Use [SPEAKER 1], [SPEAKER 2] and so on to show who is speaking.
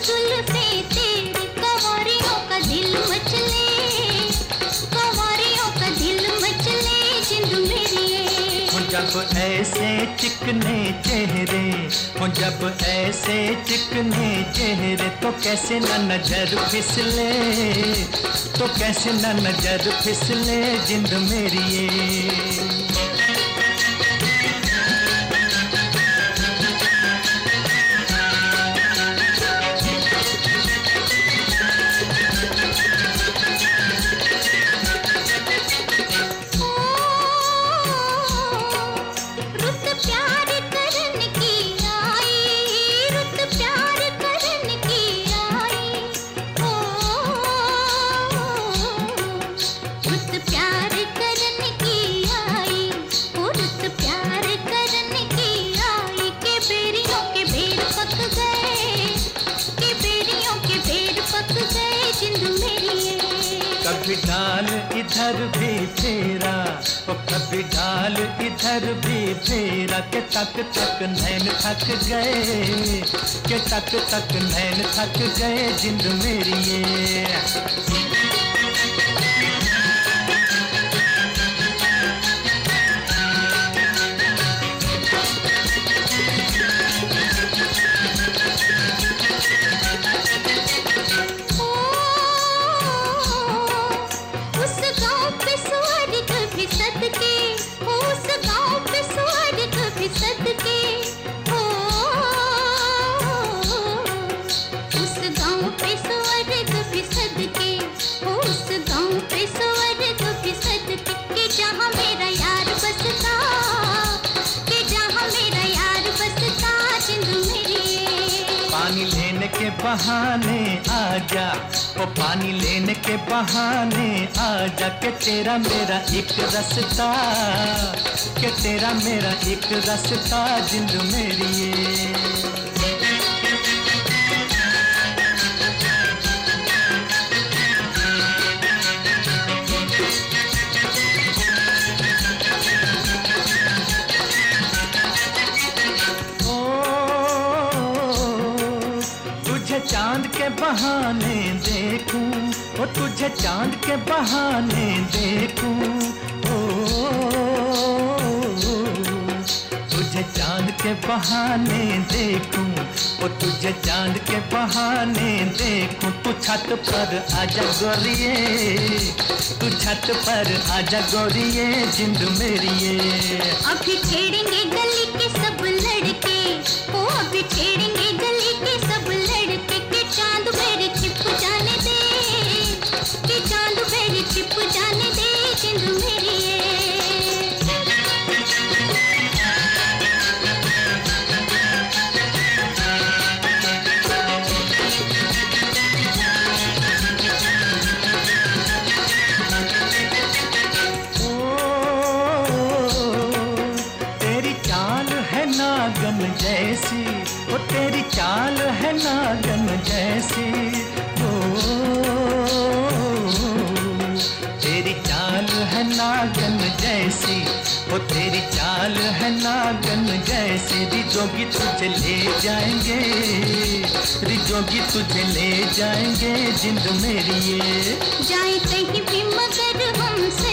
[SPEAKER 1] जुल्फे तेरी, कंवरियों का दिल मचले, कंवरियों का दिल मचले, जिंद मेरी ये।
[SPEAKER 2] हो जब ऐसे चिकने चेहरे, हो जब ऐसे चिकने चेहरे, तो कैसे न नजर फिसले, तो कैसे न नजर फिसले, जिंद मेरी ये। कभी डाल इधर भी फेरा, ओ कभी डाल इधर भी फेरा, के तक तक नैन थक गए, के तक तक नैन थक गए, जिंद मेरी ये। पानी लेने के बहाने आजा, ओ पानी लेने के बहाने आजा, के तेरा मेरा एक रास्ता, के तेरा मेरा एक रास्ता, जिंद मेरी ये। चांद के बहाने देखूं, ओ तुझे चांद के बहाने देखूं, ओ तुझे चांद के बहाने देखूं, ओ तुझे चांद के बहाने देखूं, तू छत पर आजा गोरिये, तू छत पर आजा गोरिये, जिंद मेरी ये।
[SPEAKER 1] अभी छेड़ेंगे गली के सब लड़के, ओ अभी छेड़ेंगे गली के सब लड़के, के चांद मेरे छिप जाने दे, के चांद मेरे छिप जाने दे, जिंद मेरी ये।
[SPEAKER 2] नागन जैसी, ओ तेरी चाल है नागन जैसी, ओ तेरी चाल है नागन जैसी, ओ तेरी चाल है नागन जैसी, रिजोगी तुझे ले जाएंगे, रिजोगी तुझे ले जाएंगे, जिंद मेरी ये।
[SPEAKER 1] जाए कहीं भी मगर हमसे